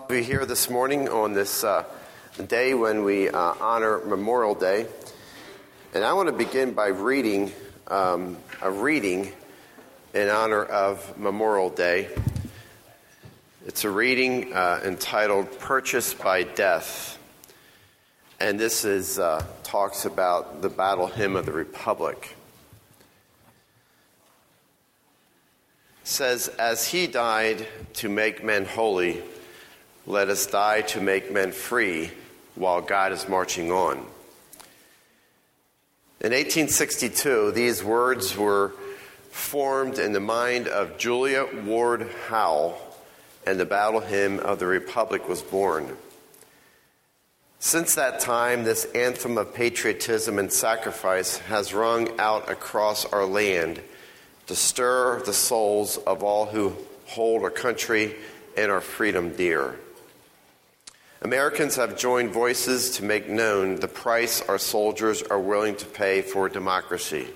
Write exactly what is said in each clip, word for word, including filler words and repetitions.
We're here this morning on this uh, day when we uh, honor Memorial Day. And I want to begin by reading um, a reading in honor of Memorial Day. It's a reading uh, entitled Purchased by Death. And this is uh, talks about the battle hymn of the Republic. It says, "As he died to make men holy, let us die to make men free while God is marching on." In eighteen sixty-two, these words were formed in the mind of Julia Ward Howe, and the battle hymn of the Republic was born. Since that time, this anthem of patriotism and sacrifice has rung out across our land to stir the souls of all who hold our country and our freedom dear. Americans have joined voices to make known the price our soldiers are willing to pay for democracy.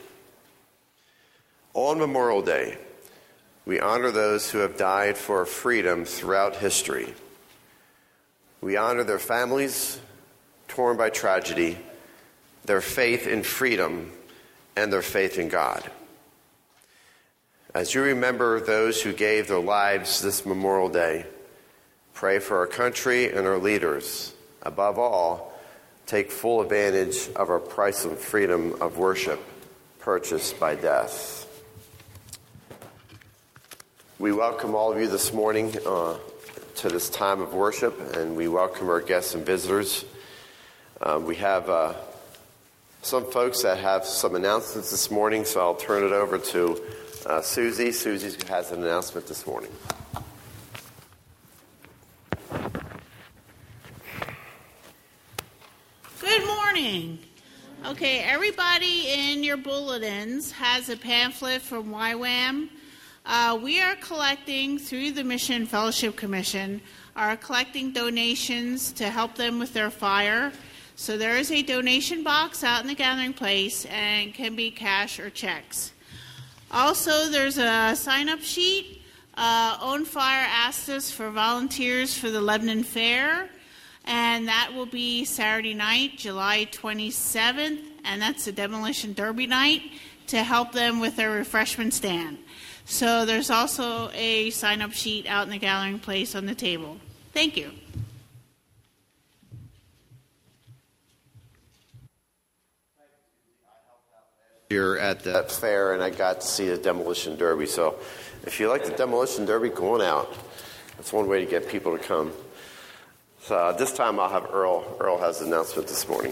On Memorial Day, we honor those who have died for our freedom throughout history. We honor their families, torn by tragedy, their faith in freedom, and their faith in God. As you remember those who gave their lives this Memorial Day, pray for our country and our leaders. Above all, take full advantage of our priceless freedom of worship purchased by death. We welcome all of you this morning uh, to this time of worship, and we welcome our guests and visitors. Uh, we have uh, some folks that have some announcements this morning, so I'll turn it over to uh, Susie. Susie has an announcement this morning. Good morning. Okay, everybody in your bulletins has a pamphlet from Y WAM. Uh, we are collecting, through the Mission Fellowship Commission, are collecting donations to help them with their fire. So there is a donation box out in the gathering place, and it can be cash or checks. Also, there's a sign-up sheet. Uh, Own Fire asked us for volunteers for the Lebanon Fair, and that will be Saturday night, July twenty-seventh, and that's the Demolition Derby night, to help them with their refreshment stand. So there's also a sign-up sheet out in the gathering place on the table. Thank you. You're at that fair, and I got to see the Demolition Derby. So if you like the Demolition Derby, go on out. That's one way to get people to come. So uh, this time I'll have Earl. Earl has an announcement this morning.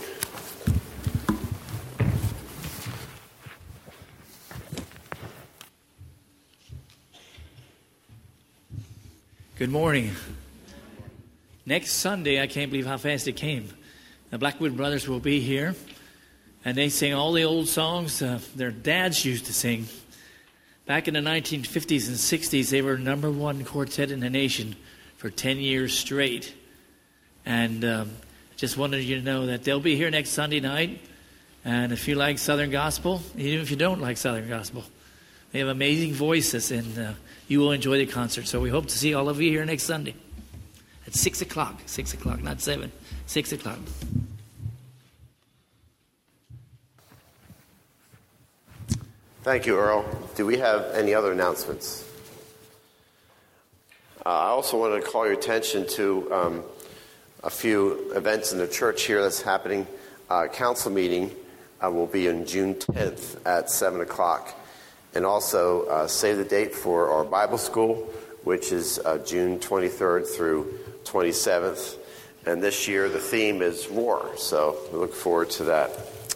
Good morning. Next Sunday, I can't believe how fast it came. The Blackwood Brothers will be here, and they sing all the old songs uh, their dads used to sing. Back in the nineteen fifties and sixties, they were number one quartet in the nation for ten years straight. And um, just wanted you to know that they'll be here next Sunday night. And if you like Southern Gospel, even if you don't like Southern Gospel, they have amazing voices, and uh, you will enjoy the concert. So we hope to see all of you here next Sunday at six o'clock. six o'clock, not seven. six o'clock. Thank you, Earl. Do we have any other announcements? Uh, I also wanted to call your attention to um, a few events in the church here that's happening. Uh, council meeting uh, will be on June tenth at seven o'clock. And also uh, save the date for our Bible school, which is uh, June twenty-third through twenty-seventh. And this year the theme is Roar, so we look forward to that.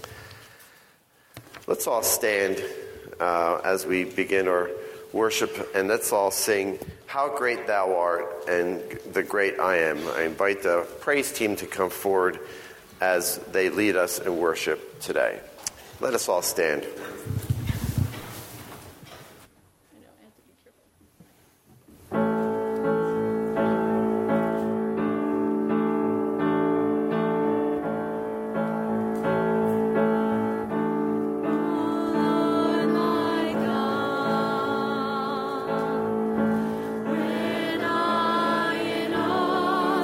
Let's all stand uh, as we begin our worship, and let's all sing How Great Thou Art and The Great I Am. I invite the praise team to come forward as they lead us in worship today. Let us all stand. When I in all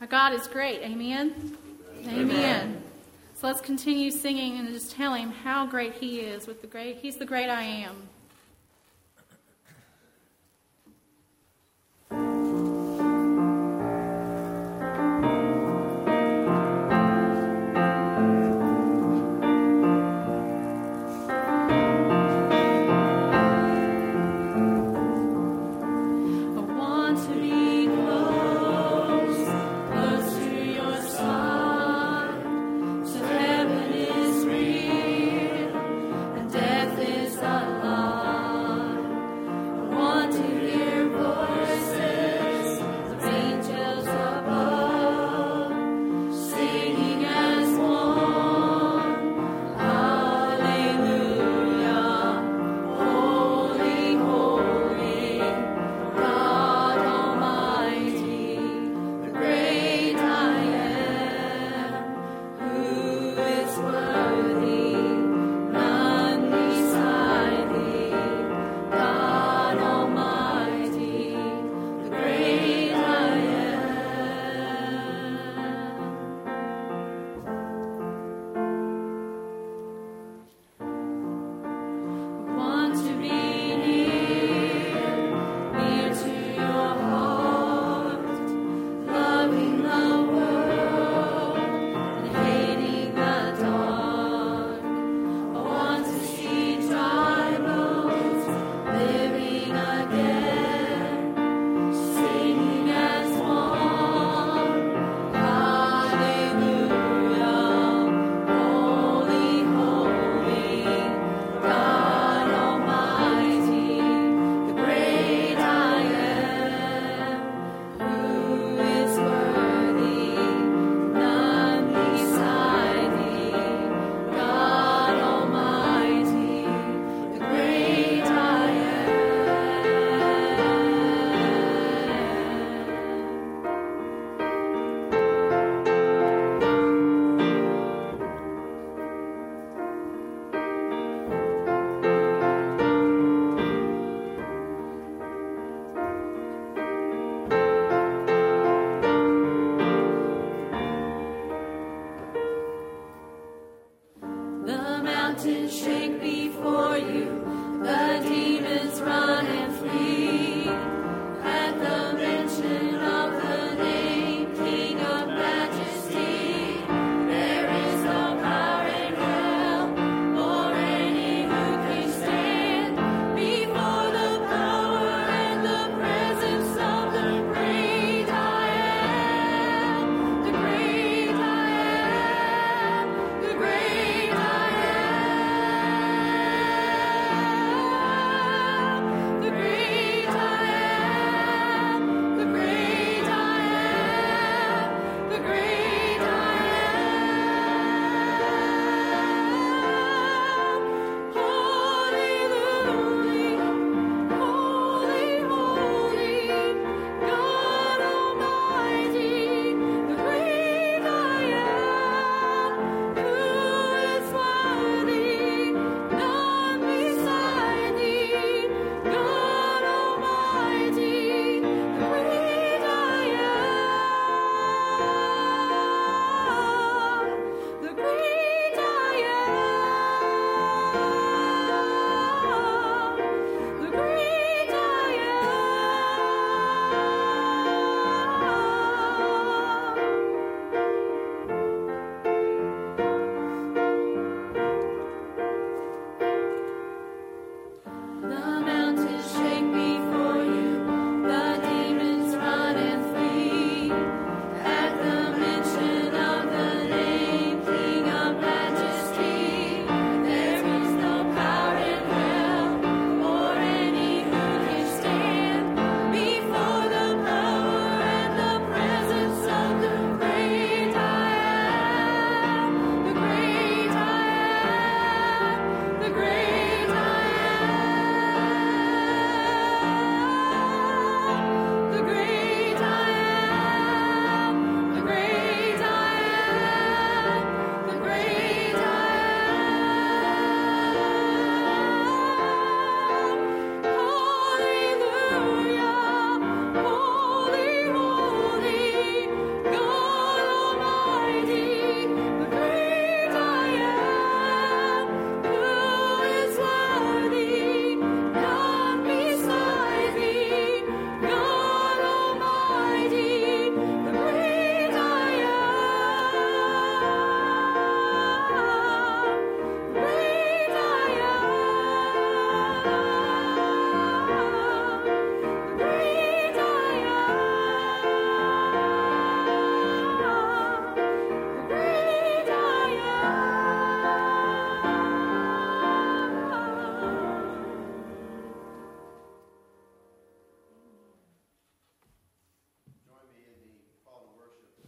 God is great. Amen? Amen? Amen. So let's continue singing and just tell him how great he is. With the great, he's the great I am. God Almighty.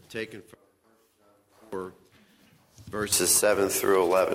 Taken from verses seven through eleven.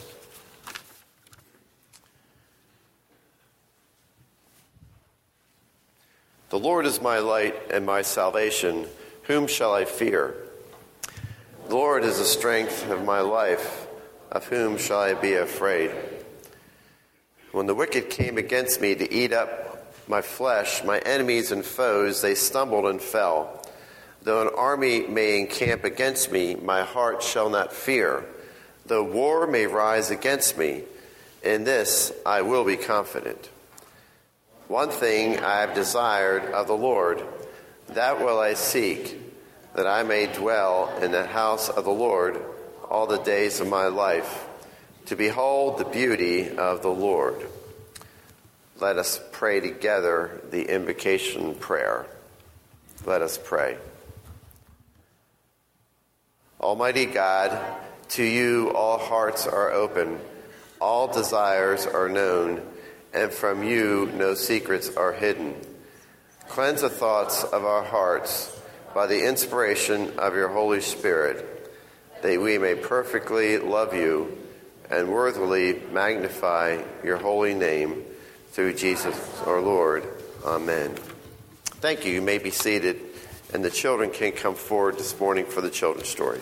The Lord is my light and my salvation. Whom shall I fear? The Lord is the strength of my life. Of whom shall I be afraid? When the wicked came against me to eat up my flesh, my enemies and foes, they stumbled and fell. Though an army may encamp against me, my heart shall not fear. Though war may rise against me, in this I will be confident. One thing I have desired of the Lord, that will I seek, that I may dwell in the house of the Lord all the days of my life, to behold the beauty of the Lord. Let us pray together the invocation prayer. Let us pray. Almighty God, to you all hearts are open, all desires are known, and from you no secrets are hidden. Cleanse the thoughts of our hearts by the inspiration of your Holy Spirit, that we may perfectly love you and worthily magnify your holy name through Jesus our Lord. Amen. Thank you. You may be seated, and the children can come forward this morning for the children's story.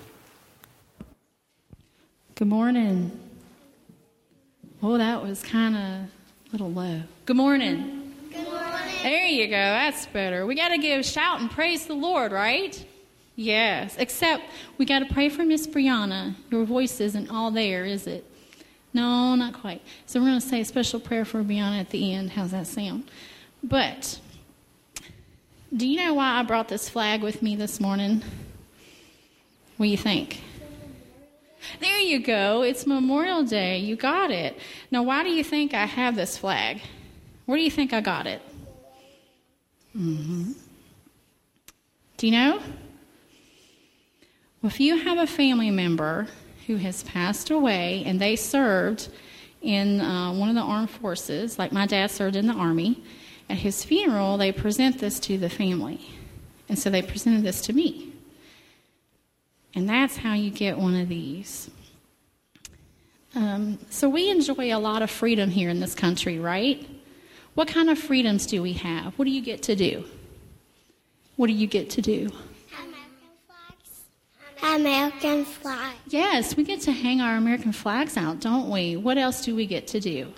Good morning. Oh, that was kind of a little low. Good morning. Good morning. There you go. That's better. We got to give shout and praise the Lord, right? Yes. Except we got to pray for Miss Brianna. Your voice isn't all there, is it? No, not quite. So we're going to say a special prayer for Brianna at the end. How's that sound? But do you know why I brought this flag with me this morning? What do you think? There you go. It's Memorial Day. You got it. Now, why do you think I have this flag? Where do you think I got it? Mm-hmm. Do you know? Well, if you have a family member who has passed away and they served in uh, one of the armed forces, like my dad served in the Army, at his funeral, they present this to the family. And so they presented this to me. And that's how you get one of these. Um, so we enjoy a lot of freedom here in this country, right? What kind of freedoms do we have? What do you get to do? What do you get to do? American flags. American flag. Yes, we get to hang our American flags out, don't we? What else do we get to do?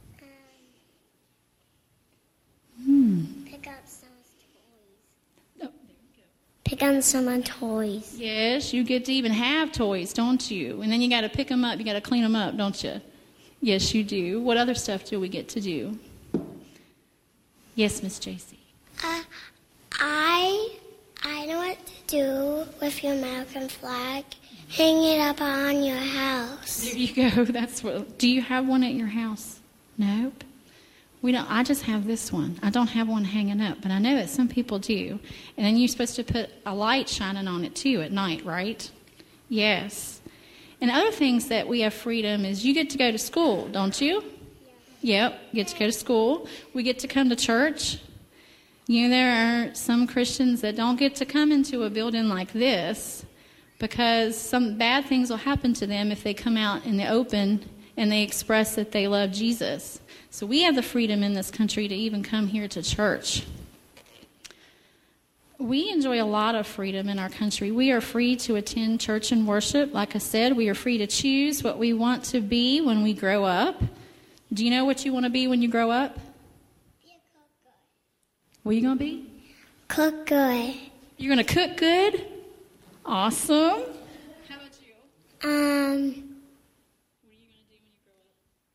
Um, hmm. Pick up someone's toys. Oh, there you go. Pick up someone's toys. Yes, you get to even have toys, don't you? And then you got to pick them up. You got to clean them up, don't you? Yes, you do. What other stuff do we get to do? Yes, Miss J C. Uh, I I know what to do with your American flag. Hang it up on your house. There you go. That's what. Do you have one at your house? Nope. We don't. I just have this one. I don't have one hanging up, but I know that some people do. And then you're supposed to put a light shining on it too at night, right? Yes. And other things that we have freedom is you get to go to school, don't you? Yep, you get to go to school. We get to come to church. You know, there are some Christians that don't get to come into a building like this because some bad things will happen to them if they come out in the open and they express that they love Jesus. So we have the freedom in this country to even come here to church. We enjoy a lot of freedom in our country. We are free to attend church and worship. Like I said, we are free to choose what we want to be when we grow up. Do you know what you want to be when you grow up? Be a cook good. What are you going to be? Cook good. You're going to cook good? Awesome. How about you? Um, What are you going to do when you grow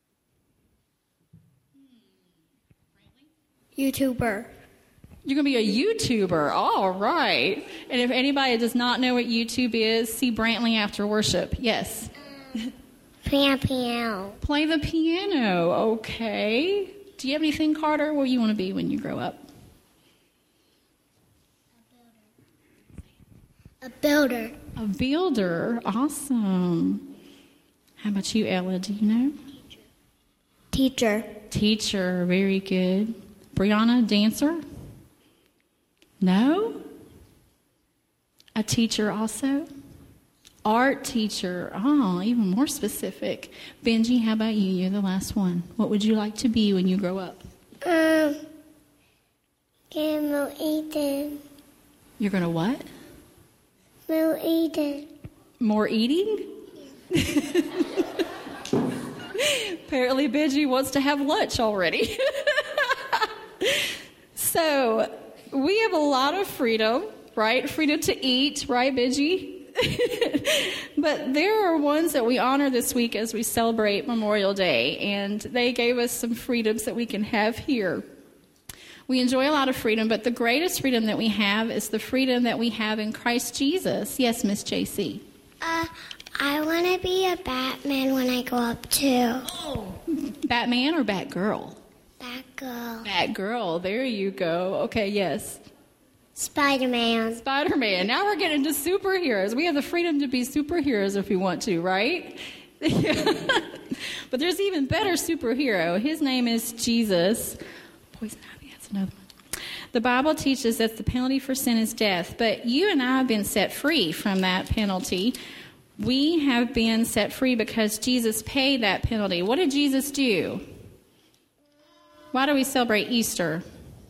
up? Hmm. YouTuber. You're going to be a YouTuber. All right. And if anybody does not know what YouTube is, see Brantley after worship. Yes. Um, piano, piano. Play the piano. Okay. Do you have anything, Carter? What do you want to be when you grow up? A builder. A builder. Awesome. How about you, Ella? Do you know? Teacher. Teacher. Very good. Brianna, dancer? No? A teacher also? Art teacher. Oh, even more specific. Benji, how about you? You're the last one. What would you like to be when you grow up? Um, Camel Eden. You're going to what? Camel Eden. More eating? Apparently Benji wants to have lunch already. So, we have a lot of freedom, right? Freedom to eat, right, Benji? But there are ones that we honor this week as we celebrate Memorial Day, and they gave us some freedoms that we can have here. We enjoy a lot of freedom, but the greatest freedom that we have is the freedom that we have in Christ Jesus. Yes, Miss J C. Uh, I want to be a Batman when I grow up, too. Oh. Batman or Batgirl? Batgirl. Batgirl, there you go. Okay, yes. Spider-Man. Spider-Man. Now we're getting to superheroes. We have the freedom to be superheroes if we want to, right? But there's even better superhero. His name is Jesus. Poison ivy, that's another one. The Bible teaches that the penalty for sin is death, but you and I have been set free from that penalty. We have been set free because Jesus paid that penalty. What did Jesus do? Why do we celebrate Easter?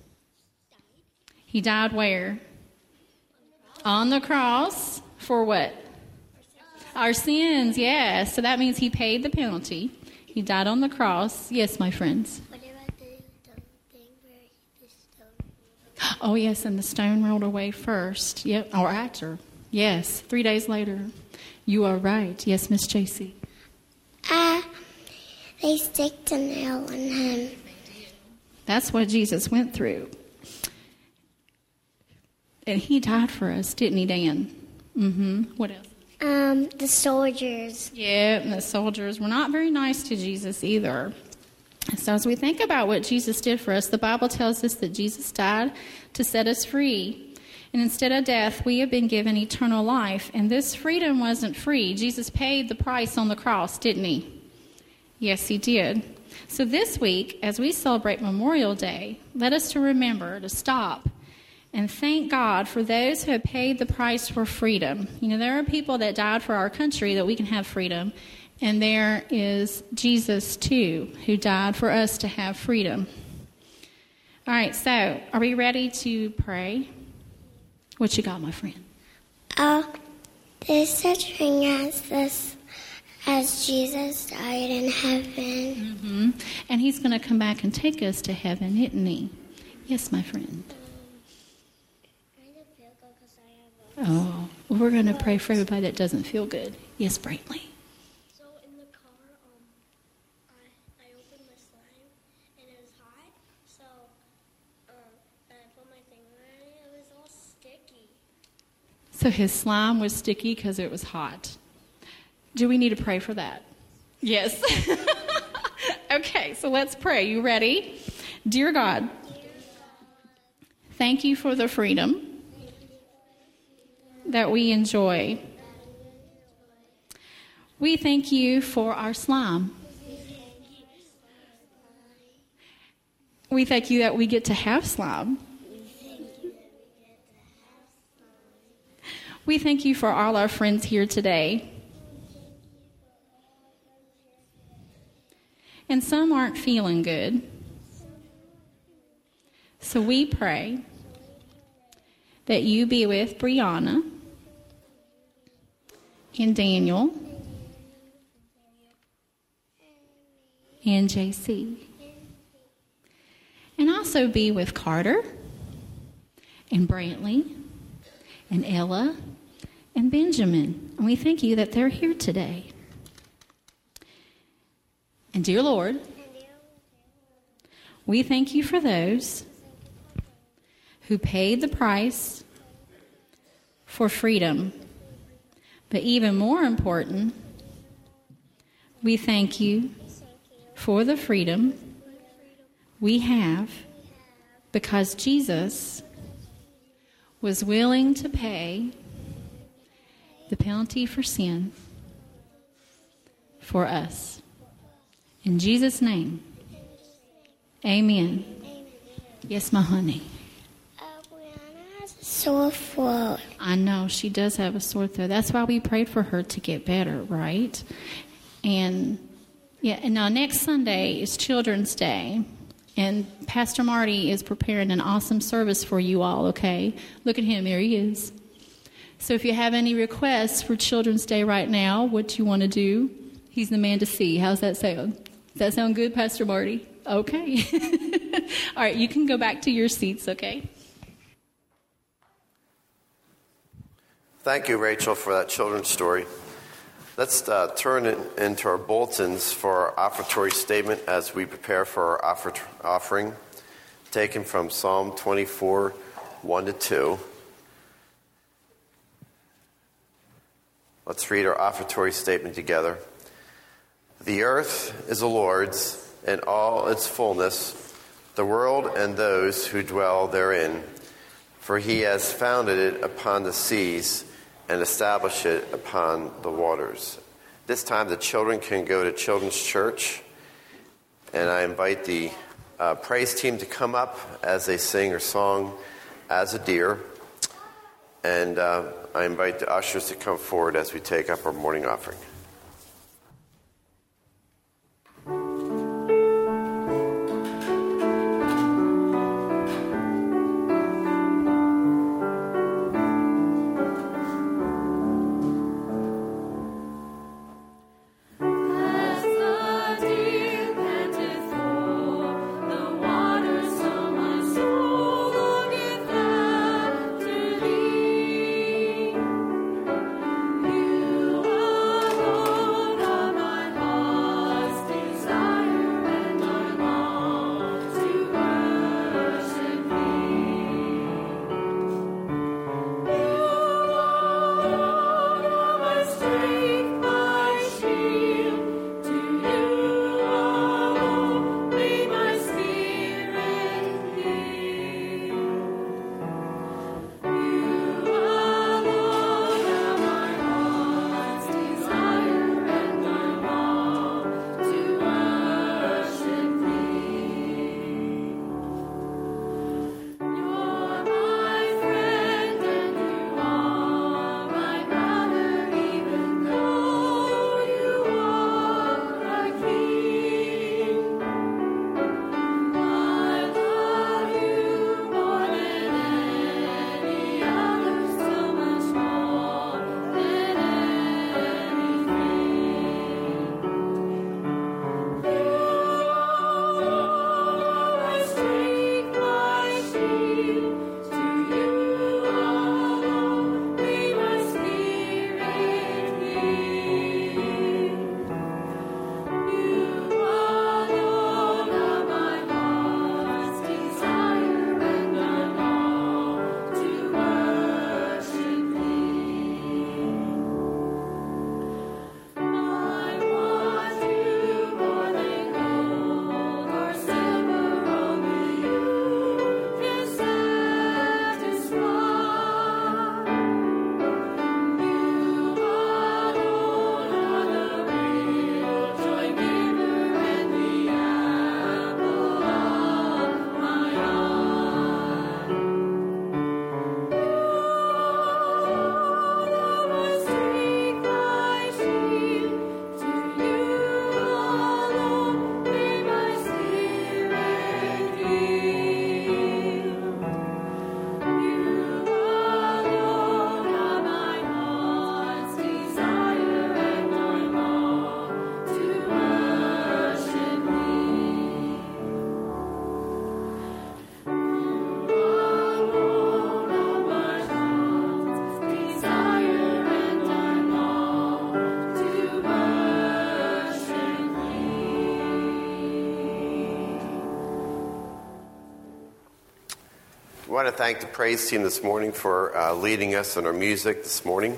He died where? On the cross. For what? Our sins, yes. So that means he paid the penalty. He died on the cross. Yes, my friends. What about the, the thing where the stone? Oh, yes, and the stone rolled away first. Yep, or after. Yes, three days later. You are right. Yes, Miss J C. Uh, they stick a nail in him. That's what Jesus went through. And he died for us, didn't he, Dan? Mm-hmm. What else? Um, the soldiers. Yeah, and the soldiers were not very nice to Jesus either. So as we think about what Jesus did for us, the Bible tells us that Jesus died to set us free. And instead of death, we have been given eternal life. And this freedom wasn't free. Jesus paid the price on the cross, didn't he? Yes, he did. So this week, as we celebrate Memorial Day, let us to remember to stop and thank God for those who have paid the price for freedom. You know, there are people that died for our country that we can have freedom. And there is Jesus, too, who died for us to have freedom. All right, so are we ready to pray? What you got, my friend? Oh, there's such thing as this, as Jesus died in heaven. Mm-hmm. And he's going to come back and take us to heaven, isn't he? Yes, my friend. Oh, well, we're going to pray for everybody that doesn't feel good. Yes, Brantley. So in the car, um, I, I opened my slime, and it was hot, so um, and I put my finger in it, it was all sticky. So his slime was sticky because it was hot. Do we need to pray for that? Yes. Okay, so let's pray. You ready? Dear God, thank you for the freedom that we enjoy. We thank you for our slime. We thank you that we get to have slime. We thank you for all our friends here today. And some aren't feeling good. So we pray that you be with Brianna and Daniel and J C. And also be with Carter and Brantley and Ella and Benjamin. And we thank you that they're here today. And dear Lord, we thank you for those who paid the price for freedom. But even more important, we thank you for the freedom we have because Jesus was willing to pay the penalty for sin for us. In Jesus' name, amen. Yes, my honey. Uh, Brianna has a sore throat. I know she does have a sore throat. That's why we prayed for her to get better, right? And yeah, and now next Sunday is Children's Day, and Pastor Marty is preparing an awesome service for you all, okay? Look at him, there he is. So if you have any requests for Children's Day right now, what you want to do, he's the man to see. How's that sound? Does that sound good, Pastor Marty? Okay. All right, you can go back to your seats, okay? Thank you, Rachel, for that children's story. Let's uh, turn it into our bulletins for our offertory statement as we prepare for our offer- offering, taken from Psalm twenty-four, one to two. Let's read our offertory statement together. The earth is the Lord's, and all its fullness, the world and those who dwell therein. For he has founded it upon the seas and established it upon the waters. This time the children can go to Children's Church, and I invite the uh, praise team to come up as they sing their song, As a Deer. And uh, I invite the ushers to come forward as we take up our morning offering. I want to thank the praise team this morning for uh, leading us in our music this morning.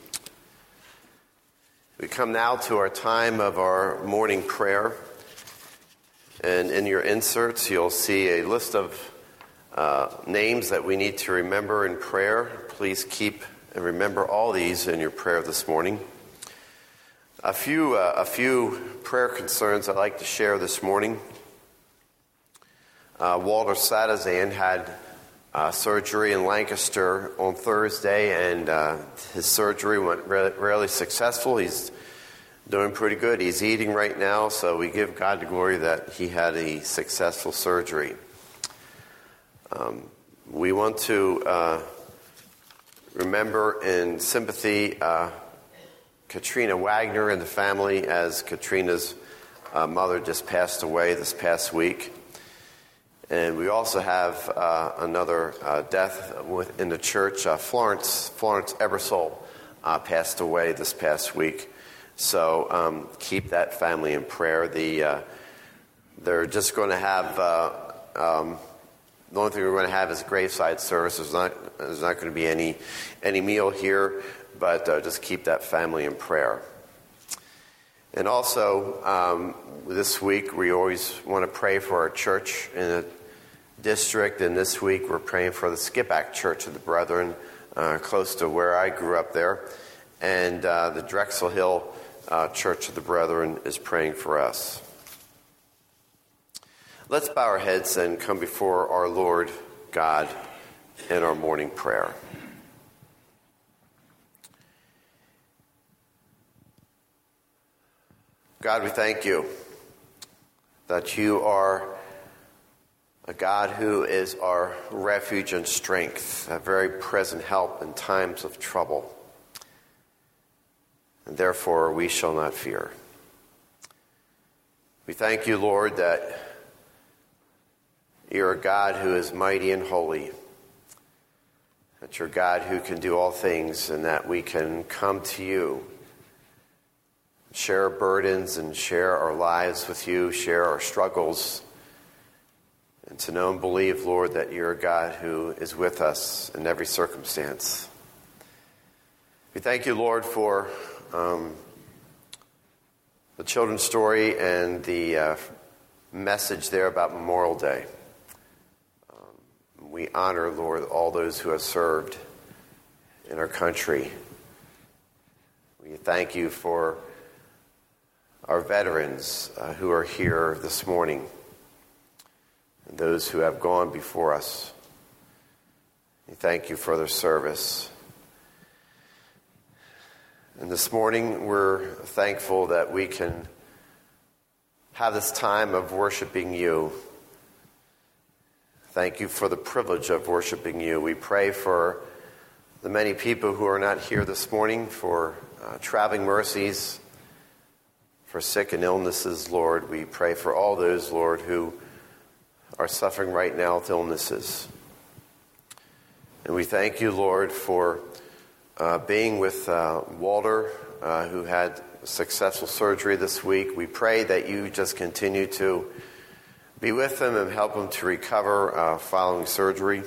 We come now to our time of our morning prayer. And in your inserts, you'll see a list of uh, names that we need to remember in prayer. Please keep and remember all these in your prayer this morning. A few, uh, a few prayer concerns I'd like to share this morning. Uh, Walter Sadazan had uh, surgery in Lancaster on Thursday, and uh, his surgery went re- really successful. He's doing pretty good. He's eating right now, so we give God the glory that he had a successful surgery. Um, we want to uh, remember in sympathy uh, Katrina Wagner and the family, as Katrina's uh, mother just passed away this past week. And we also have uh, another uh, death in the church. Uh, Florence Florence Ebersole uh, passed away this past week. So um, keep that family in prayer. The uh, they're just going to have uh, um, the only thing we're going to have is graveside service. There's not there's not going to be any any meal here, but uh, just keep that family in prayer. And also, um, this week we always want to pray for our church in the district. And this week we're praying for the Skippack Church of the Brethren, uh, close to where I grew up there. And uh, the Drexel Hill uh, Church of the Brethren is praying for us. Let's bow our heads and come before our Lord God in our morning prayer. God, we thank you that you are a God who is our refuge and strength, a very present help in times of trouble. And therefore we shall not fear. We thank you, Lord, that you're a God who is mighty and holy, that you're a God who can do all things, and that we can come to you, share our burdens and share our lives with you, share our struggles, and to know and believe, Lord, that you're a God who is with us in every circumstance. We thank you, Lord, for um, the children's story and the uh, message there about Memorial Day. Um, we honor, Lord, all those who have served in our country. We thank you for our veterans uh, who are here this morning, and those who have gone before us. We thank you for their service. And this morning we're thankful that we can have this time of worshiping you. Thank you for the privilege of worshiping you. We pray for the many people who are not here this morning, for uh, traveling mercies, for sick and illnesses, Lord. We pray for all those, Lord, who are suffering right now with illnesses. And we thank you, Lord, for uh, being with uh, Walter, uh, who had successful surgery this week. We pray that you just continue to be with him and help him to recover uh, following surgery.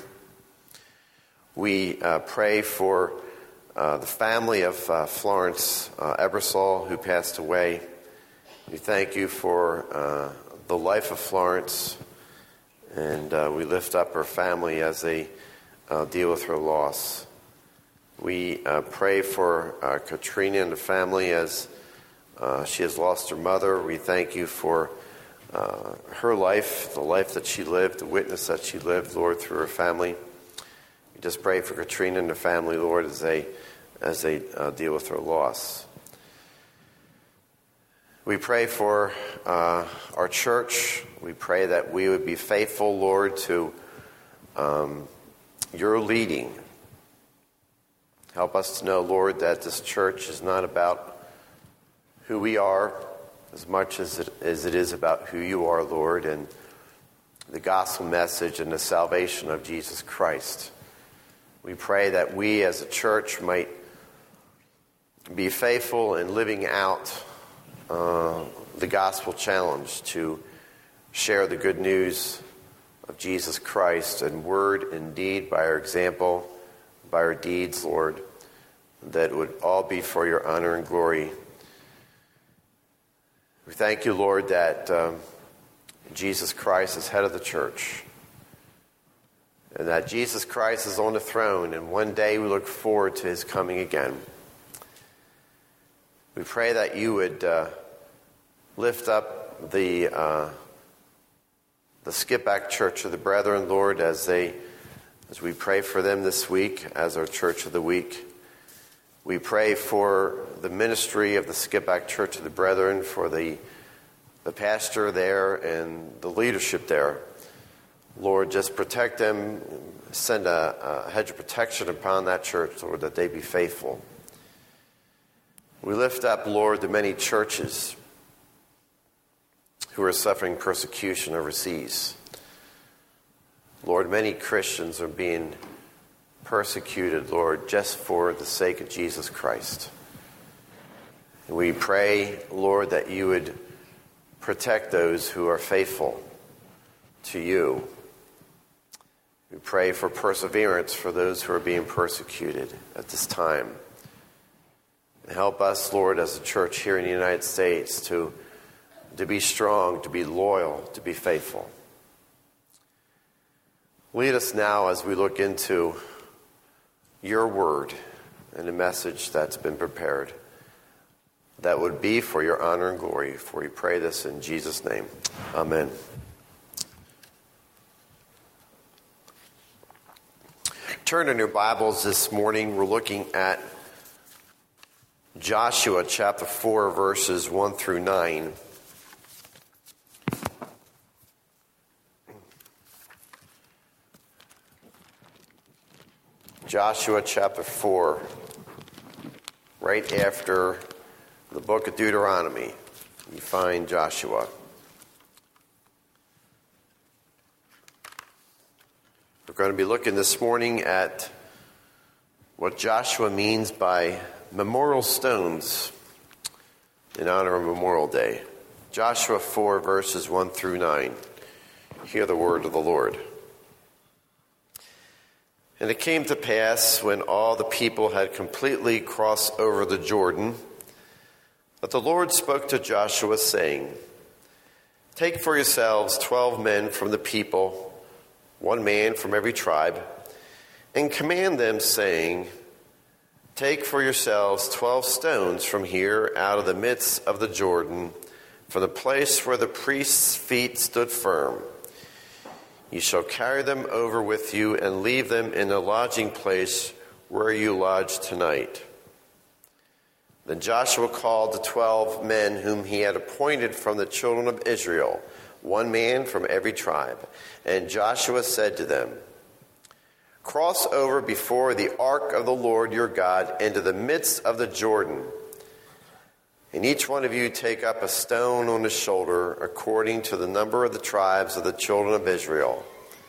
We uh, pray for uh, the family of uh, Florence uh, Ebersole, who passed away. We thank you for uh, the life of Florence, and uh, we lift up her family as they uh, deal with her loss. We uh, pray for uh, Katrina and the family as uh, she has lost her mother. We thank you for uh, her life, the life that she lived, the witness that she lived, Lord, through her family. We just pray for Katrina and the family, Lord, as they as they uh, deal with her loss. We pray for uh, our church. We pray that we would be faithful, Lord, to um, your leading. Help us to know, Lord, that this church is not about who we are as much as it, as it is about who you are, Lord, and the gospel message and the salvation of Jesus Christ. We pray that we as a church might be faithful in living out Uh, the gospel challenge to share the good news of Jesus Christ in word and deed, by our example, by our deeds, Lord, that it would all be for your honor and glory. We thank you, Lord, that um, Jesus Christ is head of the church, and that Jesus Christ is on the throne, and one day we look forward to his coming again. We pray that you would uh, lift up the uh, the Skippack Church of the Brethren, Lord, as they As we pray for them this week as our Church of the Week, we pray for the ministry of the Skipback Church of the Brethren, for the, the pastor there and the leadership there. Lord, just protect them, send a, a hedge of protection upon that church, Lord, that they be faithful. We lift up, Lord, the many churches who are suffering persecution overseas. Lord, many Christians are being persecuted, Lord, just for the sake of Jesus Christ. And we pray, Lord, that you would protect those who are faithful to you. We pray for perseverance for those who are being persecuted at this time. And help us, Lord, as a church here in the United States to, to be strong, to be loyal, to be faithful. Lead us now as we look into your word and the message that's been prepared that would be for your honor and glory. For we pray this in Jesus' name. Amen. Turn in your Bibles this morning. We're looking at Joshua chapter four, verses one through nine. Joshua chapter four, right after the book of Deuteronomy, you find Joshua. We're going to be looking this morning at what Joshua means by memorial stones in honor of Memorial Day. Joshua four, verses one through nine. Hear the word of the Lord. And it came to pass, when all the people had completely crossed over the Jordan, that the Lord spoke to Joshua, saying, Take for yourselves twelve men from the people, one man from every tribe, and command them, saying, Take for yourselves twelve stones from here out of the midst of the Jordan, from the place where the priest's feet stood firm. You shall carry them over with you and leave them in the lodging place where you lodge tonight. Then Joshua called the twelve men whom he had appointed from the children of Israel, one man from every tribe. And Joshua said to them, Cross over before the ark of the Lord your God into the midst of the Jordan. And each one of you take up a stone on his shoulder according to the number of the tribes of the children of Israel,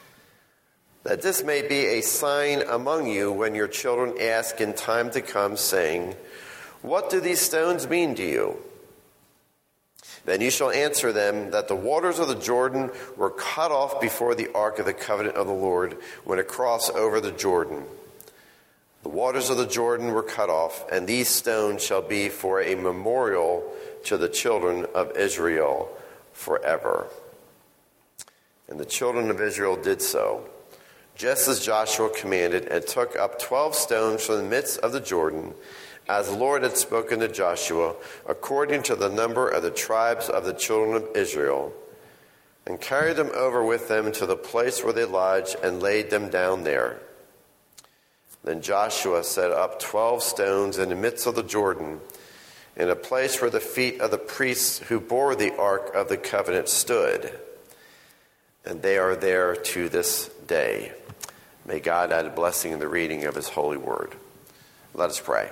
that this may be a sign among you when your children ask in time to come, saying, What do these stones mean to you? Then you shall answer them that the waters of the Jordan were cut off before the ark of the covenant of the Lord when it crossed over the Jordan. The waters of the Jordan were cut off, and these stones shall be for a memorial to the children of Israel forever. And the children of Israel did so, just as Joshua commanded, and took up twelve stones from the midst of the Jordan, as the Lord had spoken to Joshua, according to the number of the tribes of the children of Israel, and carried them over with them to the place where they lodged, and laid them down there. Then Joshua set up twelve stones in the midst of the Jordan, in a place where the feet of the priests who bore the ark of the covenant stood. And they are there to this day. May God add a blessing in the reading of his holy word. Let us pray.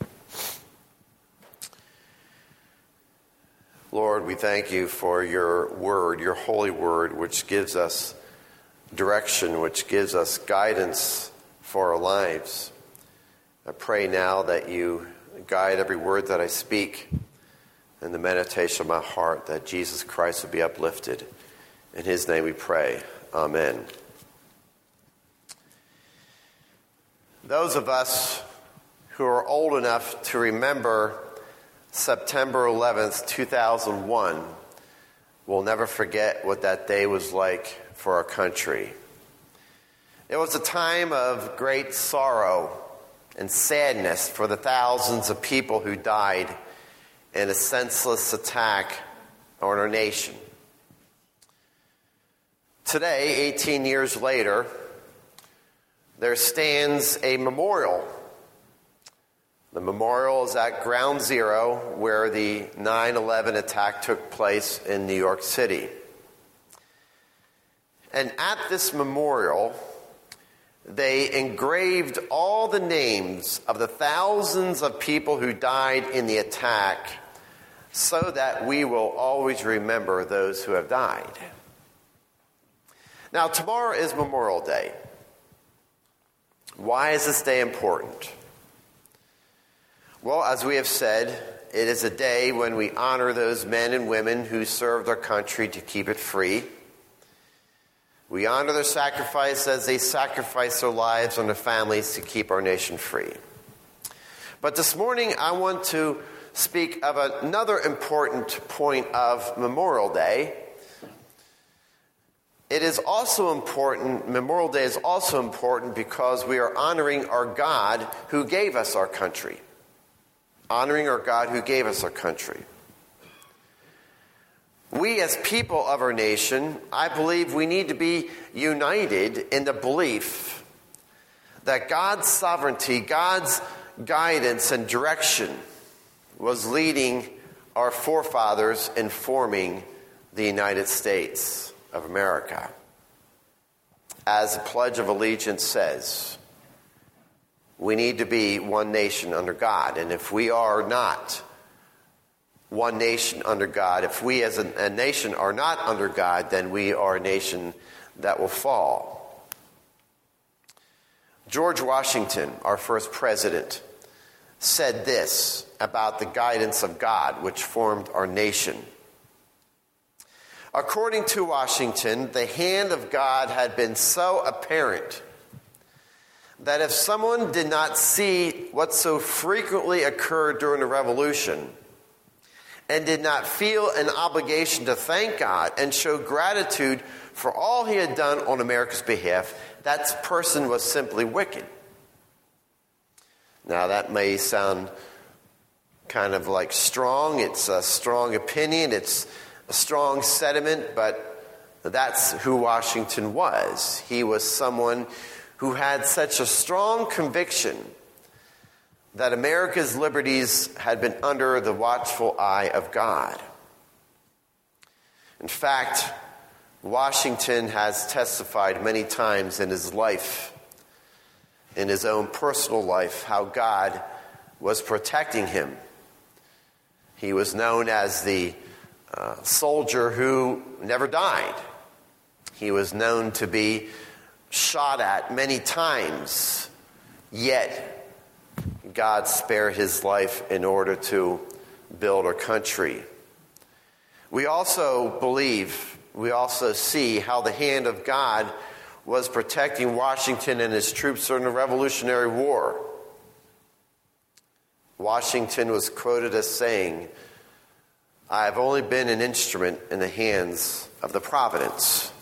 Lord, we thank you for your word, your holy word, which gives us direction, which gives us guidance for our lives. I pray now that you guide every word that I speak and the meditation of my heart, that Jesus Christ would be uplifted. In his name we pray. Amen. Those of us who are old enough to remember September eleventh, two thousand one, will never forget what that day was like for our country. It was a time of great sorrow and sadness for the thousands of people who died in a senseless attack on our nation. Today, eighteen years later, there stands a memorial. The memorial is at Ground Zero, where the nine eleven attack took place in New York City. And at this memorial, they engraved all the names of the thousands of people who died in the attack so that we will always remember those who have died. Now, tomorrow is Memorial Day. Why is this day important? Well, as we have said, it is a day when we honor those men and women who served our country to keep it free. We honor their sacrifice as they sacrifice their lives and their families to keep our nation free. But this morning, I want to speak of another important point of Memorial Day. It is also important, Memorial Day is also important because we are honoring our God who gave us our country. Honoring our God who gave us our country. We as people of our nation, I believe we need to be united in the belief that God's sovereignty, God's guidance and direction was leading our forefathers in forming the United States of America. As the Pledge of Allegiance says, we need to be one nation under God. And if we are not one nation under God, if we as a, a nation are not under God, then we are a nation that will fall. George Washington, our first president, said this about the guidance of God, which formed our nation. According to Washington, the hand of God had been so apparent that if someone did not see what so frequently occurred during the Revolution and did not feel an obligation to thank God and show gratitude for all he had done on America's behalf, that person was simply wicked. Now, that may sound kind of like strong. It's a strong opinion. It's a strong sentiment, but that's who Washington was. He was someone who had such a strong conviction that America's liberties had been under the watchful eye of God. In fact, Washington has testified many times in his life, in his own personal life, how God was protecting him. He was known as the uh, soldier who never died. He was known to be shot at many times, yet God spared his life in order to build our country. We also believe, we also see how the hand of God was protecting Washington and his troops during the Revolutionary War. Washington was quoted as saying, "I have only been an instrument in the hands of the Providence."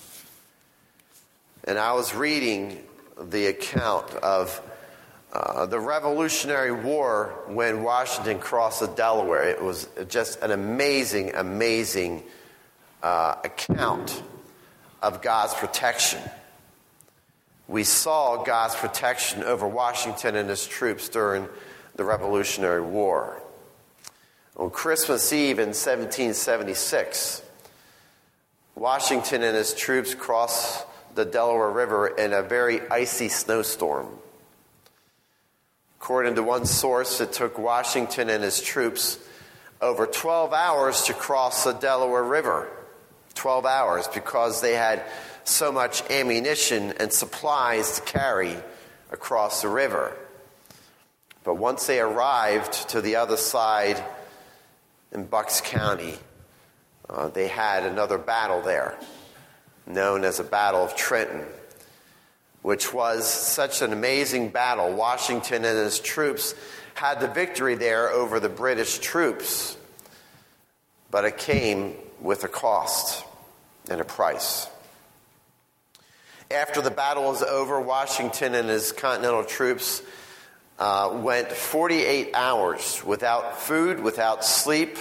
And I was reading the account of uh, the Revolutionary War when Washington crossed the Delaware. It was just an amazing, amazing uh, account of God's protection. We saw God's protection over Washington and his troops during the Revolutionary War. On Christmas Eve in seventeen seventy-six, Washington and his troops crossed the Delaware River in a very icy snowstorm. According to one source, it took Washington and his troops over twelve hours to cross the Delaware River. twelve hours, because they had so much ammunition and supplies to carry across the river. But once they arrived to the other side in Bucks County, uh, they had another battle there, known as the Battle of Trenton, which was such an amazing battle. Washington and his troops had the victory there over the British troops, but it came with a cost and a price. After the battle was over, Washington and his Continental troops uh, went forty-eight hours without food, without sleep.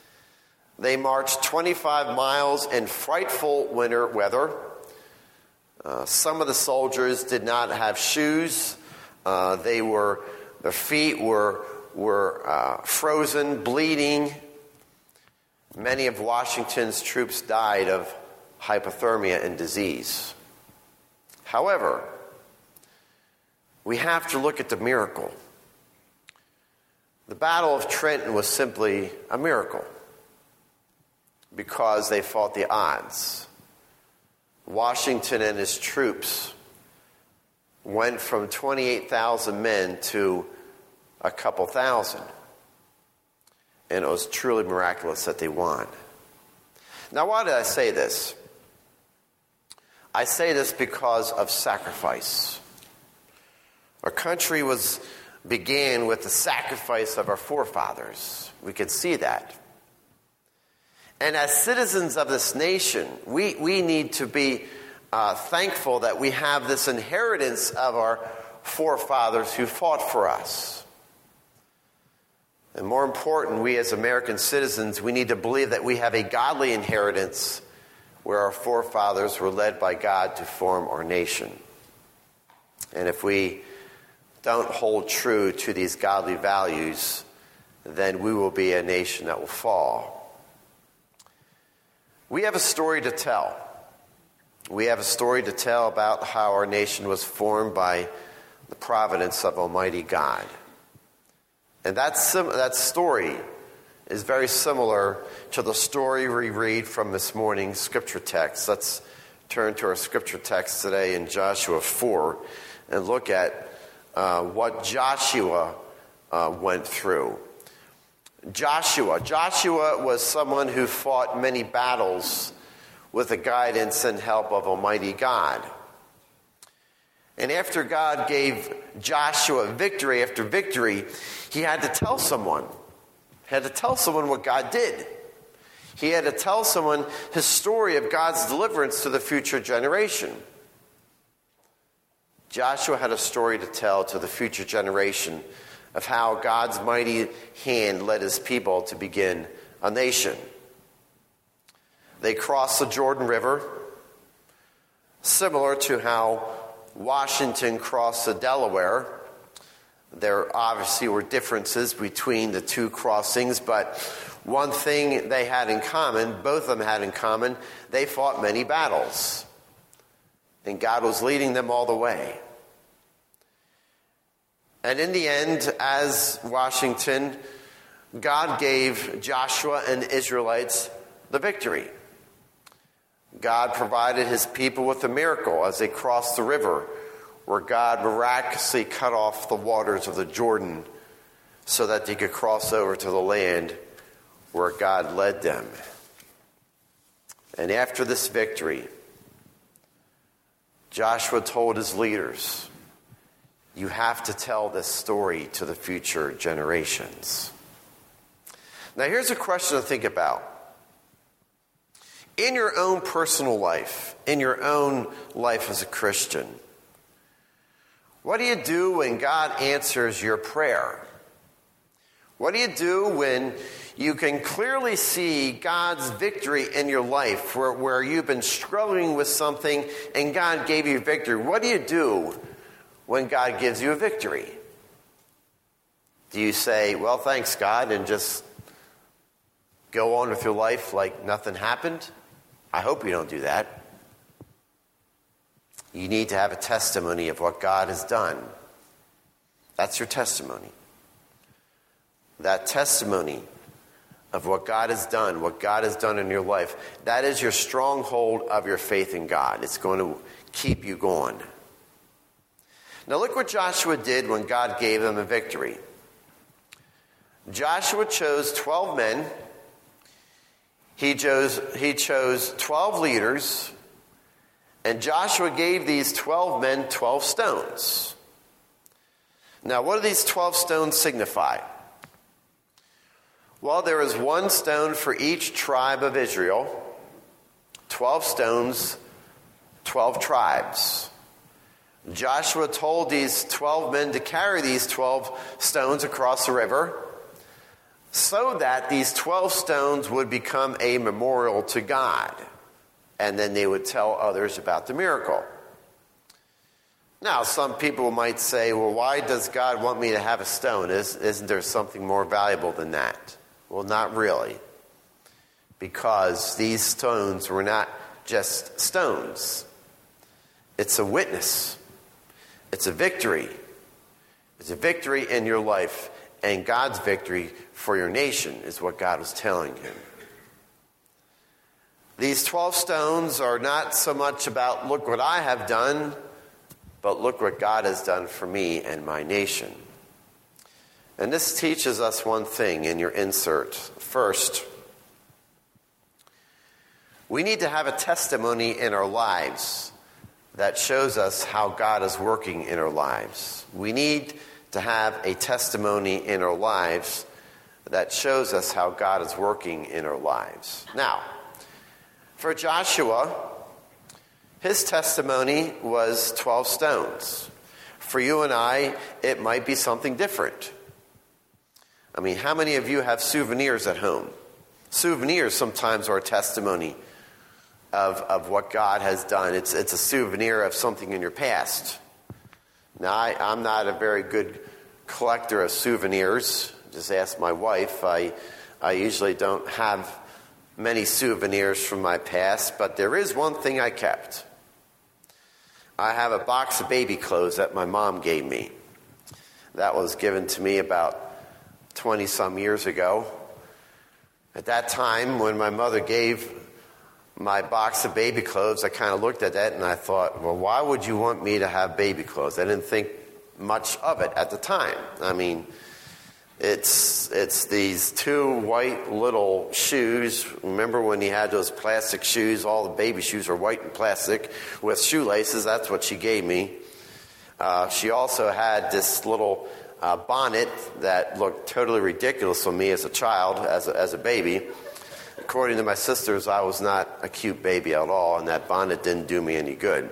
They marched twenty-five miles in frightful winter weather Uh, some of the soldiers did not have shoes. Uh, they were, their feet were, were uh, frozen, bleeding. Many of Washington's troops died of hypothermia and disease. However, we have to look at the miracle. The Battle of Trenton was simply a miracle because they fought the odds. Washington and his troops went from twenty-eight thousand men to a couple thousand. And it was truly miraculous that they won. Now, why did I say this? I say this because of sacrifice. Our country was began with the sacrifice of our forefathers. We can see that. And as citizens of this nation, we, we need to be uh, thankful that we have this inheritance of our forefathers who fought for us. And more important, we as American citizens, we need to believe that we have a godly inheritance where our forefathers were led by God to form our nation. And if we don't hold true to these godly values, then we will be a nation that will fall. We have a story to tell. We have a story to tell about how our nation was formed by the providence of Almighty God. And that, sim- that story is very similar to the story we read from this morning's scripture text. Let's turn to our scripture text today in Joshua four and look at uh, what Joshua uh, went through. Joshua. Joshua was someone who fought many battles with the guidance and help of Almighty God. And after God gave Joshua victory after victory, he had to tell someone. He had to tell someone what God did. He had to tell someone his story of God's deliverance to the future generation. Joshua had a story to tell to the future generation of how God's mighty hand led his people to begin a nation. They crossed the Jordan River, similar to how Washington crossed the Delaware. There obviously were differences between the two crossings, but one thing they had in common, both of them had in common, they fought many battles. And God was leading them all the way. And in the end, as Washington, God gave Joshua and the Israelites the victory. God provided his people with a miracle as they crossed the river, where God miraculously cut off the waters of the Jordan so that they could cross over to the land where God led them. And after this victory, Joshua told his leaders, you have to tell this story to the future generations. Now here's a question to think about. In your own personal life, in your own life as a Christian, what do you do when God answers your prayer? What do you do when you can clearly see God's victory in your life, where, where you've been struggling with something and God gave you victory? What do you do when God gives you a victory? Do you say, well, thanks, God, and just go on with your life like nothing happened? I hope you don't do that. You need to have a testimony of what God has done. That's your testimony. That testimony of what God has done, what God has done in your life, that is your stronghold of your faith in God. It's going to keep you going. Now look what Joshua did when God gave him a victory. Joshua chose twelve men. He chose, he chose twelve leaders, and Joshua gave these twelve men twelve stones. Now, what do these twelve stones signify? Well, there is one stone for each tribe of Israel. twelve stones, twelve tribes. Joshua told these twelve men to carry these twelve stones across the river, so that these twelve stones would become a memorial to God. And then they would tell others about the miracle. Now, some people might say, well, why does God want me to have a stone? Is, isn't there something more valuable than that? Well, not really. Because these stones were not just stones. It's a witness. It's a victory. It's a victory in your life. And God's victory for your nation is what God was telling him. These twelve stones are not so much about, look what I have done, but look what God has done for me and my nation. And this teaches us one thing in your insert. First, we need to have a testimony in our lives that shows us how God is working in our lives. We need to have a testimony in our lives that shows us how God is working in our lives. Now, for Joshua, his testimony was twelve stones. For you and I, it might be something different. I mean, how many of you have souvenirs at home? Souvenirs sometimes are a testimony of, of what God has done. It's, it's a souvenir of something in your past. Now, I, I'm not a very good collector of souvenirs. Just ask my wife. I, I usually don't have many souvenirs from my past, but there is one thing I kept. I have a box of baby clothes that my mom gave me. That was given to me about twenty-some years ago. At that time, when my mother gave my box of baby clothes, I kind of looked at that and I thought, well, why would you want me to have baby clothes? I didn't think much of it at the time. I mean, it's it's these two white little shoes. Remember when you had those plastic shoes? All the baby shoes are white and plastic with shoelaces. That's what she gave me. Uh, she also had this little uh, bonnet that looked totally ridiculous on me as a child, as a, as a baby. According to my sisters, I was not a cute baby at all, and that bonnet didn't do me any good.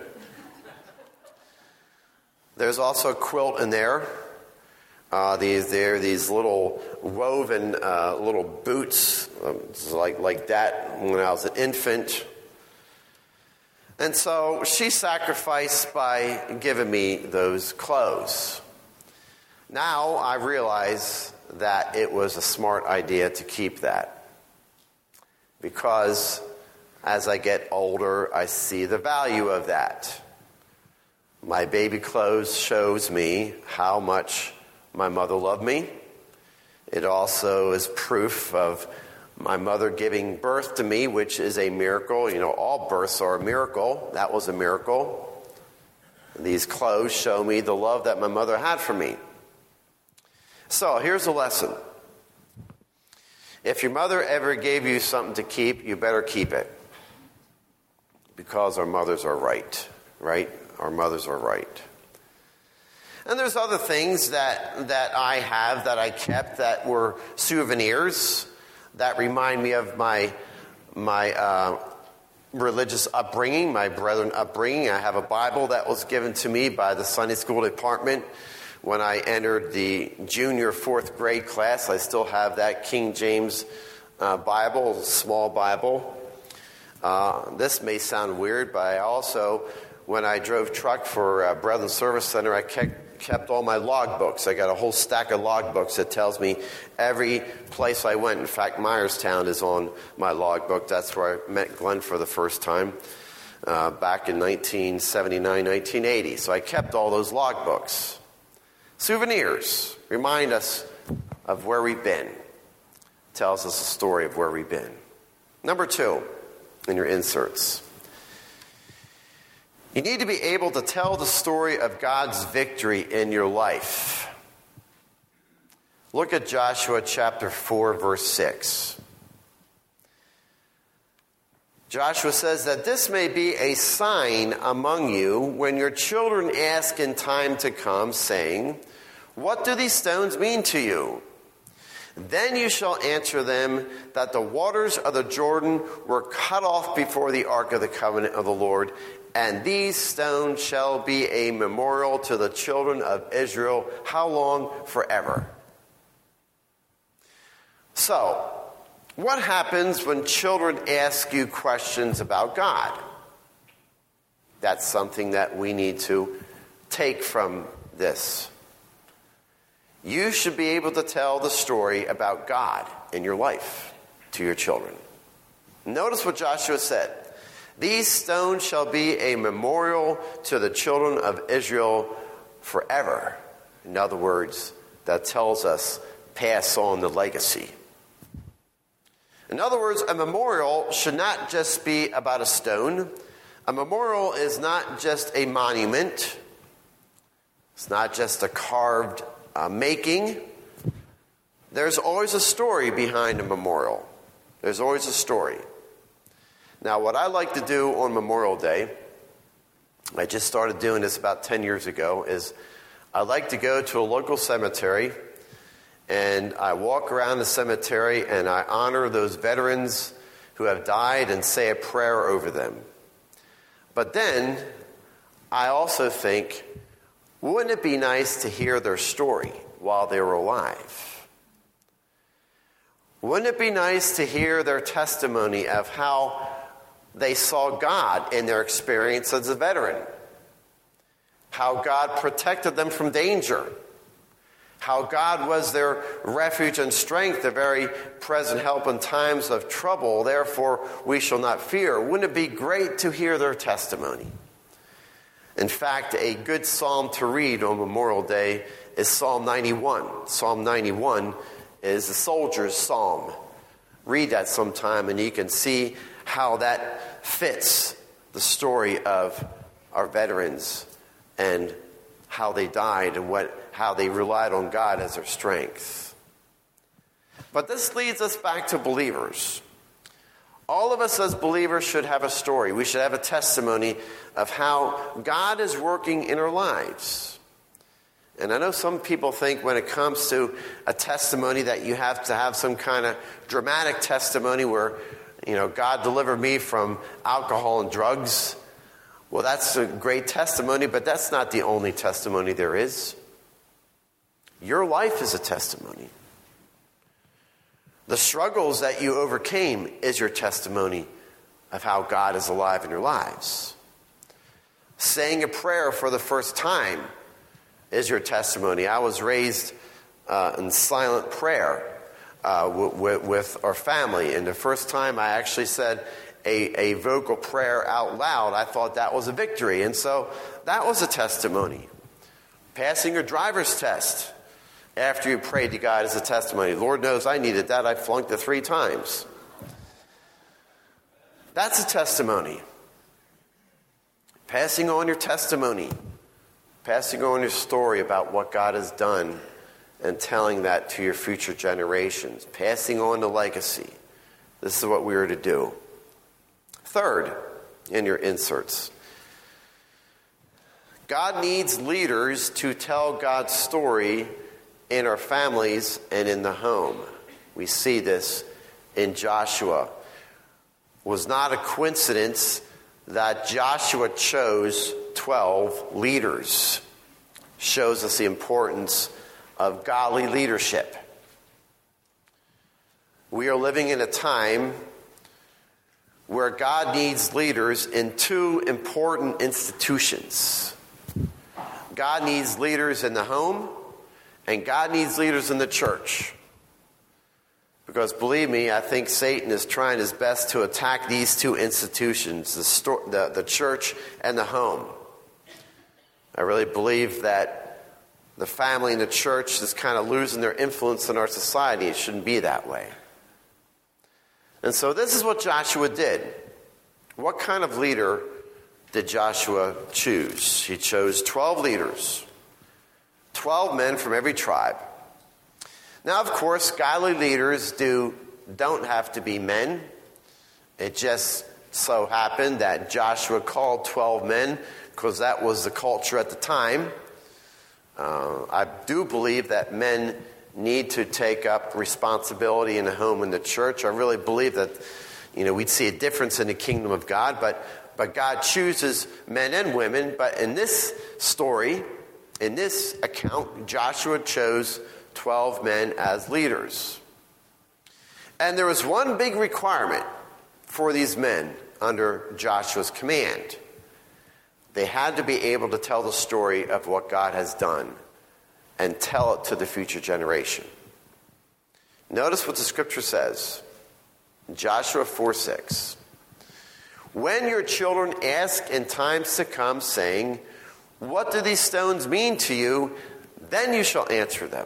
There's also a quilt in there. Uh, these there these little woven uh, little boots, um, like like that when I was an infant. And so she sacrificed by giving me those clothes. Now I realize that it was a smart idea to keep that, because as I get older, I see the value of that. My baby clothes shows me how much my mother loved me. It also is proof of my mother giving birth to me, which is a miracle. You know, all births are a miracle. That was a miracle. These clothes show me the love that my mother had for me. So here's a lesson. If your mother ever gave you something to keep, you better keep it. Because our mothers are right, right? Our mothers are right. And there's other things that, that I have that I kept that were souvenirs that remind me of my my uh, religious upbringing, my brethren upbringing. I have a Bible that was given to me by the Sunday school department when I entered the junior fourth grade class. I still have that King James uh, Bible, small Bible. Uh, this may sound weird, but I also, when I drove truck for uh, Brethren Service Center, I kept kept all my log books. I got a whole stack of log books that tells me every place I went. In fact, Myerstown is on my log book. That's where I met Glenn for the first time uh, back in nineteen seventy-nine, nineteen eighty. So I kept all those log books. Souvenirs remind us of where we've been. Tells us a story of where we've been. Number two, in your inserts. You need to be able to tell the story of God's victory in your life. Look at Joshua chapter four, verse six. Joshua says that this may be a sign among you when your children ask in time to come, saying, "What do these stones mean to you?" Then you shall answer them that the waters of the Jordan were cut off before the ark of the covenant of the Lord, and these stones shall be a memorial to the children of Israel. How long? Forever. So, what happens when children ask you questions about God? That's something that we need to take from this? You should be able to tell the story about God in your life to your children. Notice what Joshua said. These stones shall be a memorial to the children of Israel forever. In other words, that tells us pass on the legacy. In other words, a memorial should not just be about a stone. A memorial is not just a monument. It's not just a carved uh, making. There's always a story behind a memorial. There's always a story. Now, what I like to do on Memorial Day, I just started doing this about ten years ago, is I like to go to a local cemetery and I walk around the cemetery and I honor those veterans who have died and say a prayer over them. But then I also think, wouldn't it be nice to hear their story while they were alive? Wouldn't it be nice to hear their testimony of how they saw God in their experience as a veteran? How God protected them from danger. How God was their refuge and strength, a very present help in times of trouble. Therefore, we shall not fear. Wouldn't it be great to hear their testimony? In fact, a good psalm to read on Memorial Day is Psalm ninety-one. Psalm ninety-one is the soldier's psalm. Read that sometime and you can see how that fits the story of our veterans and how they died and what how they relied on God as their strength. But this leads us back to believers. All of us as believers should have a story. We should have a testimony of how God is working in our lives. And I know some people think when it comes to a testimony that you have to have some kind of dramatic testimony where, you know, God delivered me from alcohol and drugs. Well, that's a great testimony, but that's not the only testimony there is. Your life is a testimony. The struggles that you overcame is your testimony of how God is alive in your lives. Saying a prayer for the first time is your testimony. I was raised uh, in silent prayer uh, w- w- with our family, and the first time I actually said a, a vocal prayer out loud, I thought that was a victory, and so that was a testimony. Passing your driver's test after you prayed to God is a testimony. Lord knows I needed that. I flunked it three times. That's a testimony. Passing on your testimony. Passing on your story about what God has done and telling that to your future generations. Passing on the legacy. This is what we are to do. Third, in your inserts, God needs leaders to tell God's story in our families and in the home. We see this in Joshua. It was not a coincidence that Joshua chose twelve leaders. Shows us the importance of godly leadership. We are living in a time where God needs leaders in two important institutions. God needs leaders in the home, and God needs leaders in the church. Because believe me, I think Satan is trying his best to attack these two institutions, the, sto- the, the church and the home. I really believe that the family and the church is kind of losing their influence in our society. It shouldn't be that way. And so this is what Joshua did. What kind of leader did Joshua choose? He chose twelve leaders. twelve men from every tribe. Now, of course, godly leaders do, don't have to be men. It just so happened that Joshua called twelve men because that was the culture at the time. Uh, I do believe that men need to take up responsibility in the home and the church. I really believe that, you know, we'd see a difference in the kingdom of God, but, but God chooses men and women. But in this story, in this account, Joshua chose twelve men as leaders. And there was one big requirement for these men under Joshua's command. They had to be able to tell the story of what God has done and tell it to the future generation. Notice what the scripture says. Joshua four six. When your children ask in times to come, saying, what do these stones mean to you? Then you shall answer them.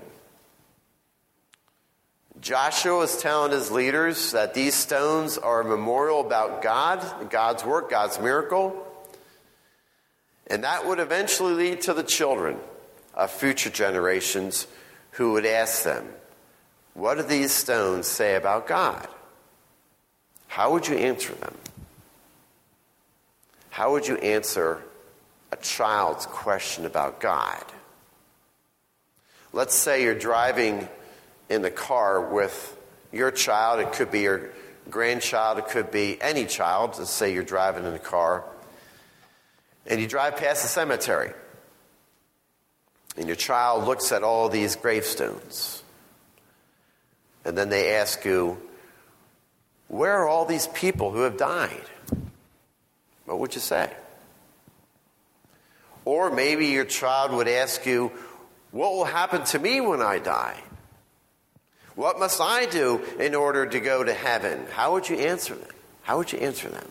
Joshua is telling his leaders that these stones are a memorial about God, God's work, God's miracle. And that would eventually lead to the children of future generations who would ask them, what do these stones say about God? How would you answer them? How would you answer a child's question about God? Let's say you're driving in the car with your child. It could be your grandchild. It could be any child. Let's say you're driving in the car. And you drive past the cemetery. And your child looks at all these gravestones. And then they ask you, where are all these people who have died? What would you say? Or maybe your child would ask you, what will happen to me when I die? What must I do in order to go to heaven? How would you answer them? How would you answer them?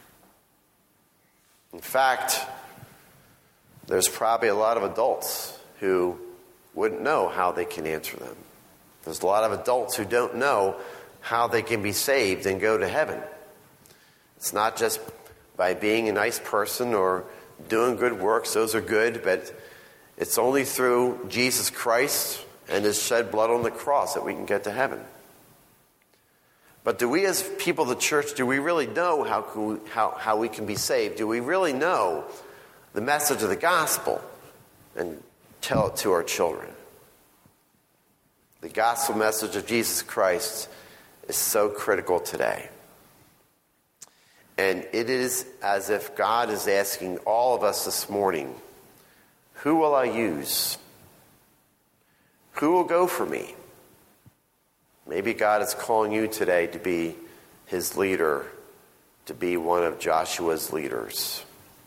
In fact, there's probably a lot of adults who wouldn't know how they can answer them. There's a lot of adults who don't know how they can be saved and go to heaven. It's not just by being a nice person or doing good works. Those are good, but it's only through Jesus Christ and his shed blood on the cross that we can get to heaven. But do we as people of the church, do we really know how, can we, how, how we can be saved? Do we really know the message of the gospel and tell it to our children? The gospel message of Jesus Christ is so critical today. And it is as if God is asking all of us this morning, who will I use? Who will go for me? Maybe God is calling you today to be his leader, to be one of Joshua's leaders.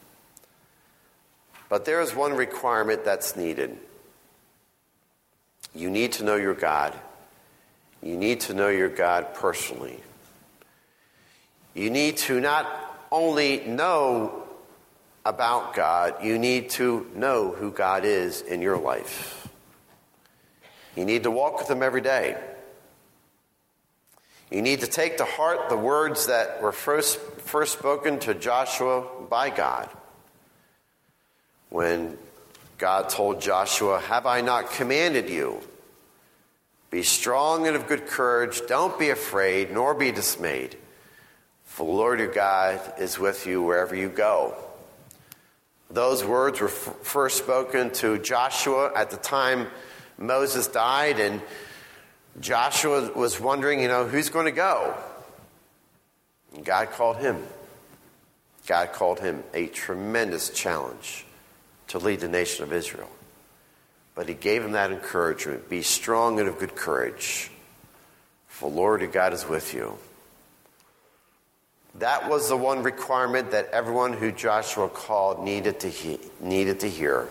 But there is one requirement that's needed. You need to know your God. You need to know your God personally. You need to not only know about God, you need to know who God is in your life. You need to walk with him every day. You need to take to heart the words that were first, first spoken to Joshua by God. When God told Joshua, have I not commanded you? Be strong and of good courage. Don't be afraid, nor be dismayed. For the Lord your God is with you wherever you go. Those words were f- first spoken to Joshua at the time Moses died, and Joshua was wondering, you know, who's going to go? And God called him. God called him a tremendous challenge to lead the nation of Israel. But he gave him that encouragement. Be strong and of good courage, for the Lord your God is with you. That was the one requirement that everyone who Joshua called needed to he- needed to hear.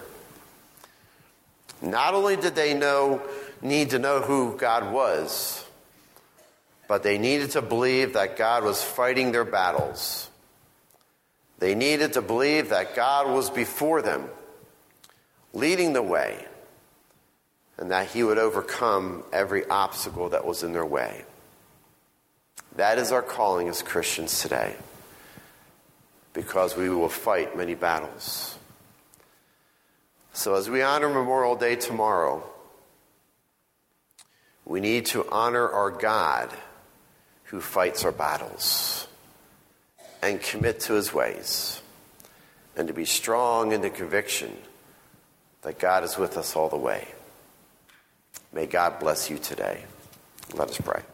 Not only did they know need to know who God was, but they needed to believe that God was fighting their battles. They needed to believe that God was before them, leading the way, and that he would overcome every obstacle that was in their way. That is our calling as Christians today, because we will fight many battles. So as we honor Memorial Day tomorrow, we need to honor our God who fights our battles and commit to his ways, and to be strong in the conviction that God is with us all the way. May God bless you today. Let us pray.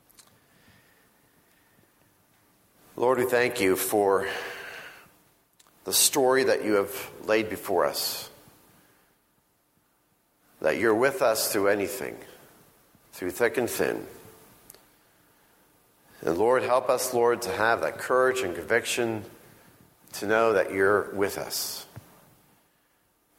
Lord, we thank you for the story that you have laid before us, that you're with us through anything, through thick and thin. And Lord, help us, Lord, to have that courage and conviction to know that you're with us.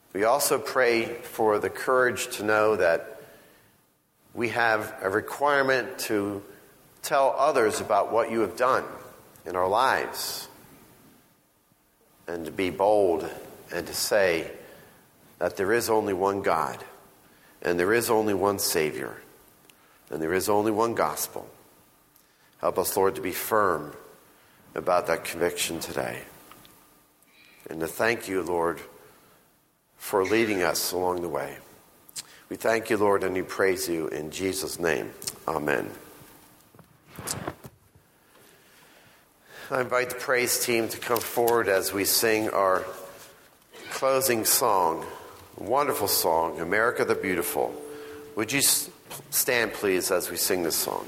We also pray for the courage to know that we have a requirement to tell others about what you have done in our lives, and to be bold and to say that there is only one God, and there is only one Savior, and there is only one gospel. Help us, Lord, to be firm about that conviction today. And to thank you, Lord, for leading us along the way. We thank you, Lord, and we praise you in Jesus' name. Amen. I invite the praise team to come forward as we sing our closing song, a wonderful song, America the Beautiful. Would you stand, please, as we sing this song?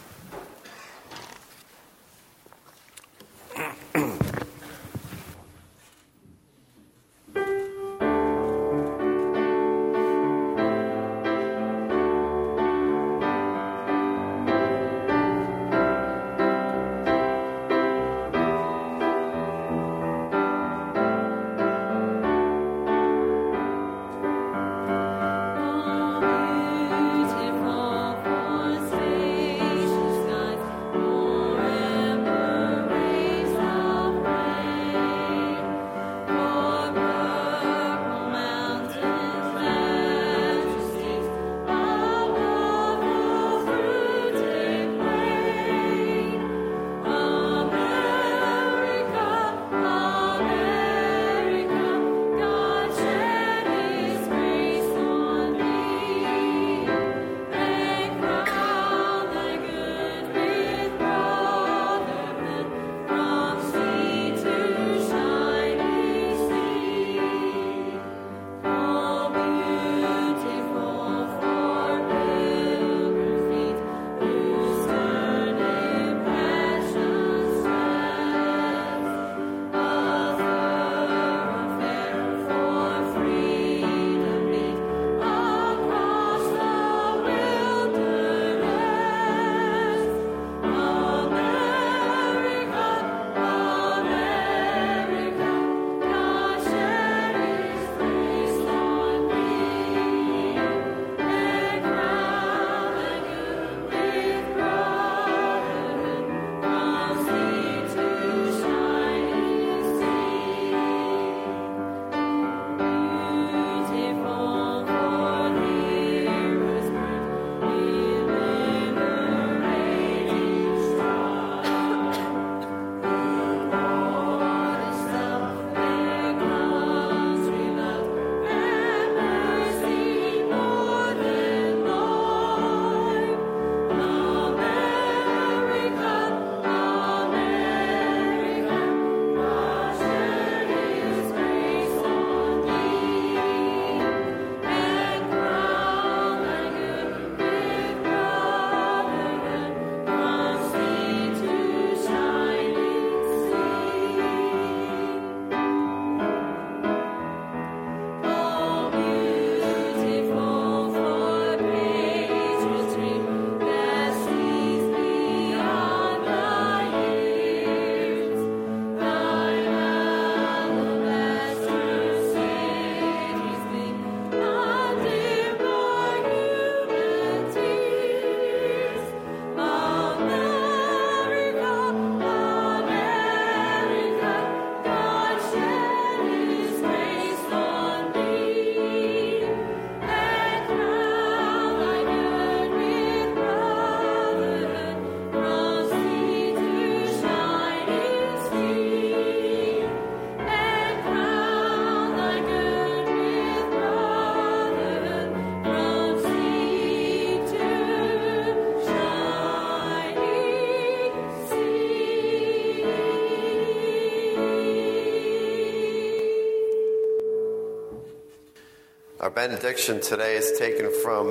Our benediction today is taken from,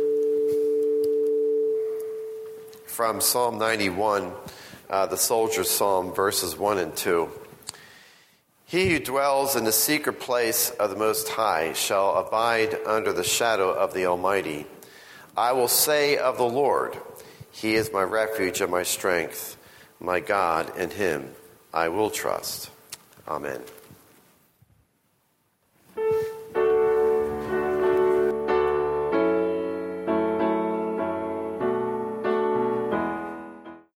from Psalm ninety-one, uh, the Soldier's Psalm, verses one and two. He who dwells in the secret place of the Most High shall abide under the shadow of the Almighty. I will say of the Lord, He is my refuge and my strength, my God, in Him I will trust. Amen.